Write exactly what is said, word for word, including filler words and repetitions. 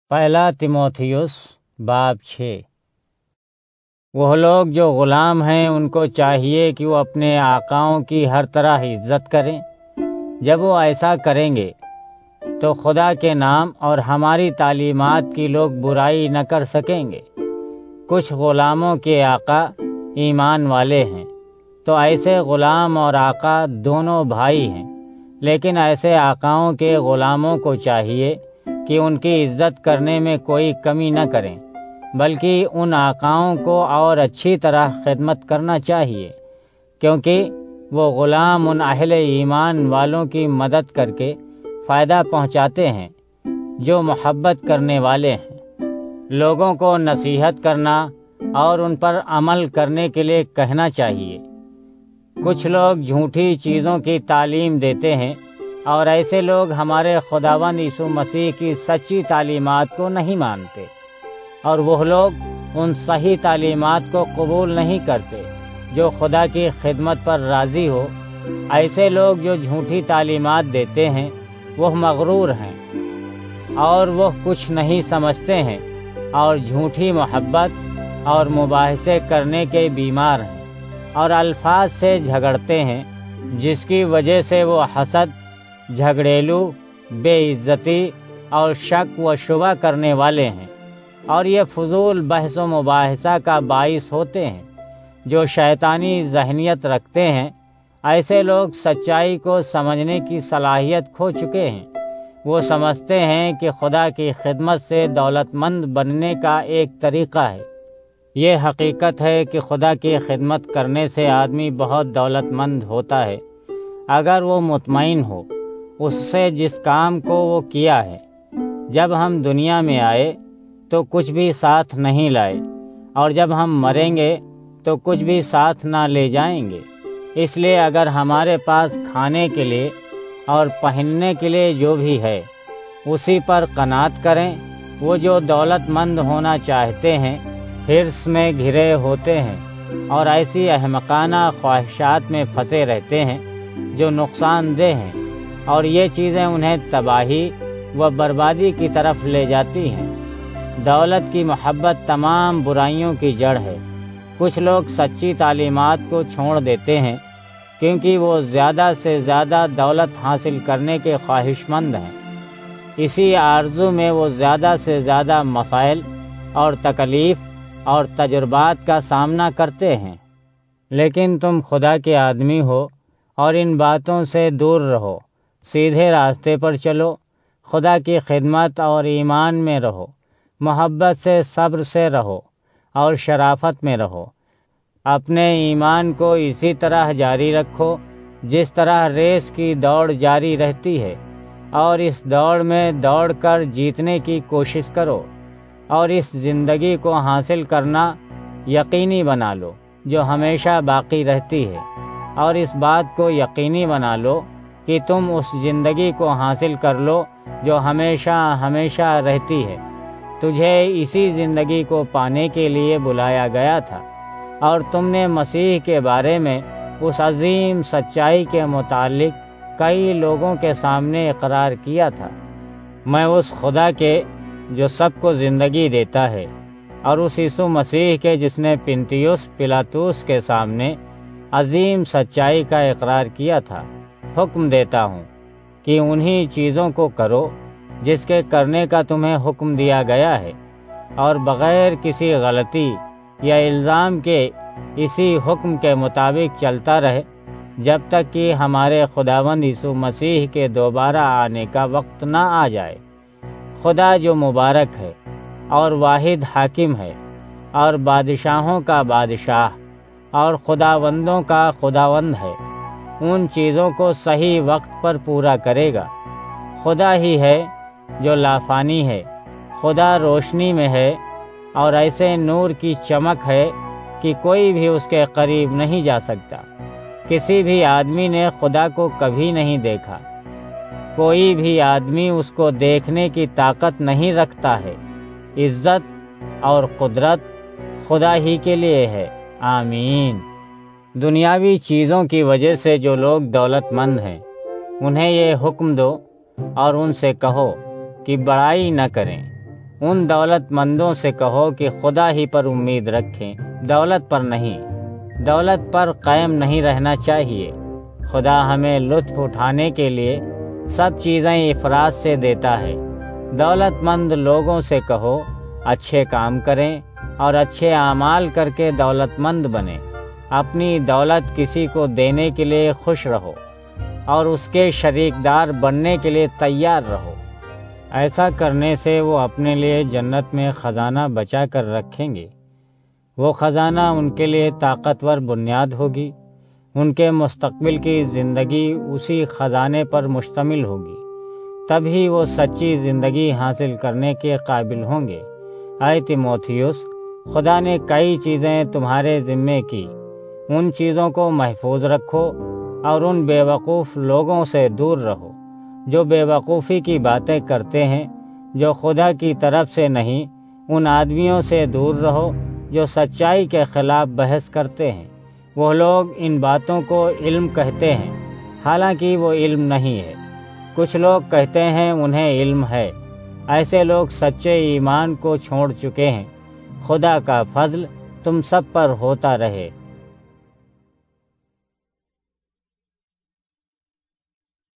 پہلا تیموتھیوس باب چھ۔ وہ لوگ جو غلام ہیں ان کو چاہیے کہ وہ اپنے آقاؤں کی ہر طرح عزت کریں۔ جب وہ ایسا کریں گے تو خدا کے نام اور ہماری تعلیمات کی لوگ برائی نہ کر سکیں گے۔ کچھ غلاموں کے آقا ایمان والے ہیں، تو ایسے غلام اور آقا دونوں بھائی ہیں، لیکن ایسے آقاؤں کے غلاموں کو چاہیے کہ ان کی عزت کرنے میں کوئی کمی نہ کریں، بلکہ ان آقاؤں کو اور اچھی طرح خدمت کرنا چاہیے، کیونکہ وہ غلام ان اہل ایمان والوں کی مدد کر کے فائدہ پہنچاتے ہیں جو محبت کرنے والے ہیں۔ لوگوں کو نصیحت کرنا اور ان پر عمل کرنے کے لیے کہنا چاہیے۔ کچھ لوگ جھوٹی چیزوں کی تعلیم دیتے ہیں، اور ایسے لوگ ہمارے خداوند یسوع مسیح کی سچی تعلیمات کو نہیں مانتے، اور وہ لوگ ان صحیح تعلیمات کو قبول نہیں کرتے جو خدا کی خدمت پر راضی ہو۔ ایسے لوگ جو جھوٹی تعلیمات دیتے ہیں وہ مغرور ہیں، اور وہ کچھ نہیں سمجھتے ہیں، اور جھوٹی محبت اور مباحثے کرنے کے بیمار ہیں، اور الفاظ سے جھگڑتے ہیں، جس کی وجہ سے وہ حسد، جھگڑیلو، بے عزتی اور شک و شبہ کرنے والے ہیں، اور یہ فضول بحث و مباحثہ کا باعث ہوتے ہیں، جو شیطانی ذہنیت رکھتے ہیں۔ ایسے لوگ سچائی کو سمجھنے کی صلاحیت کھو چکے ہیں۔ وہ سمجھتے ہیں کہ خدا کی خدمت سے دولت مند بننے کا ایک طریقہ ہے۔ یہ حقیقت ہے کہ خدا کی خدمت کرنے سے آدمی بہت دولت مند ہوتا ہے، اگر وہ مطمئن ہو اس سے جس کام کو وہ کیا ہے۔ جب ہم دنیا میں آئے تو کچھ بھی ساتھ نہیں لائے، اور جب ہم مریں گے تو کچھ بھی ساتھ نہ لے جائیں گے۔ اس لیے اگر ہمارے پاس کھانے کے لیے اور پہننے کے لیے جو بھی ہے اسی پر قناعت کریں۔ وہ جو دولت مند ہونا چاہتے ہیں حرص میں گھرے ہوتے ہیں، اور ایسی احمقانہ خواہشات میں پھنسے رہتے ہیں جو نقصان دہ ہیں، اور یہ چیزیں انہیں تباہی و بربادی کی طرف لے جاتی ہیں۔ دولت کی محبت تمام برائیوں کی جڑ ہے۔ کچھ لوگ سچی تعلیمات کو چھوڑ دیتے ہیں کیونکہ وہ زیادہ سے زیادہ دولت حاصل کرنے کے خواہش مند ہیں۔ اسی آرزو میں وہ زیادہ سے زیادہ مسائل اور تکلیف اور تجربات کا سامنا کرتے ہیں۔ لیکن تم خدا کے آدمی ہو اور ان باتوں سے دور رہو، سیدھے راستے پر چلو، خدا کی خدمت اور ایمان میں رہو، محبت سے، صبر سے رہو اور شرافت میں رہو۔ اپنے ایمان کو اسی طرح جاری رکھو جس طرح ریس کی دوڑ جاری رہتی ہے، اور اس دوڑ میں دوڑ کر جیتنے کی کوشش کرو، اور اس زندگی کو حاصل کرنا یقینی بنا لو جو ہمیشہ باقی رہتی ہے، اور اس بات کو یقینی بنا لو کہ تم اس زندگی کو حاصل کر لو جو ہمیشہ ہمیشہ رہتی ہے۔ تجھے اسی زندگی کو پانے کے لیے بلایا گیا تھا، اور تم نے مسیح کے بارے میں اس عظیم سچائی کے متعلق کئی لوگوں کے سامنے اقرار کیا تھا۔ میں اس خدا کے جو سب کو زندگی دیتا ہے، اور اس یسوع مسیح کے جس نے پنتیوس پلاطس کے سامنے عظیم سچائی کا اقرار کیا تھا، حکم دیتا ہوں کہ انہی چیزوں کو کرو جس کے کرنے کا تمہیں حکم دیا گیا ہے، اور بغیر کسی غلطی یا الزام کے اسی حکم کے مطابق چلتا رہے جب تک کہ ہمارے خداوند یسوع مسیح کے دوبارہ آنے کا وقت نہ آ جائے۔ خدا جو مبارک ہے اور واحد حاکم ہے، اور بادشاہوں کا بادشاہ اور خداوندوں کا خداوند ہے، ان چیزوں کو صحیح وقت پر پورا کرے گا۔ خدا ہی ہے جو لافانی ہے، خدا روشنی میں ہے، اور ایسے نور کی چمک ہے کہ کوئی بھی اس کے قریب نہیں جا سکتا۔ کسی بھی آدمی نے خدا کو کبھی نہیں دیکھا، کوئی بھی آدمی اس کو دیکھنے کی طاقت نہیں رکھتا ہے۔ عزت اور قدرت خدا ہی کے لیے ہے، آمین۔ دنیاوی چیزوں کی وجہ سے جو لوگ دولت مند ہیں انہیں یہ حکم دو اور ان سے کہو کہ بڑائی نہ کریں، ان دولت مندوں سے کہو کہ خدا ہی پر امید رکھیں، دولت پر نہیں۔ دولت پر قائم نہیں رہنا چاہیے۔ خدا ہمیں لطف اٹھانے کے لیے سب چیزیں افراط سے دیتا ہے۔ دولت مند لوگوں سے کہو اچھے کام کریں اور اچھے اعمال کر کے دولت مند بنیں۔ اپنی دولت کسی کو دینے کے لیے خوش رہو اور اس کے شریک دار بننے کے لیے تیار رہو۔ ایسا کرنے سے وہ اپنے لیے جنت میں خزانہ بچا کر رکھیں گے۔ وہ خزانہ ان کے لیے طاقتور بنیاد ہوگی۔ ان کے مستقبل کی زندگی اسی خزانے پر مشتمل ہوگی۔ تبھی وہ سچی زندگی حاصل کرنے کے قابل ہوں گے۔ اے تیموتھیوس، خدا نے کئی چیزیں تمہارے ذمے کی۔ ان چیزوں کو محفوظ رکھو اور ان بے وقوف لوگوں سے دور رہو جو بے وقوفی کی باتیں کرتے ہیں، جو خدا کی طرف سے نہیں۔ ان آدمیوں سے دور رہو جو سچائی کے خلاف بحث کرتے ہیں۔ وہ لوگ ان باتوں کو علم کہتے ہیں، حالانکہ وہ علم نہیں ہے۔ کچھ لوگ کہتے ہیں انہیں علم ہے۔ ایسے لوگ سچے ایمان کو چھوڑ چکے ہیں۔ خدا کا فضل تم سب پر ہوتا رہے۔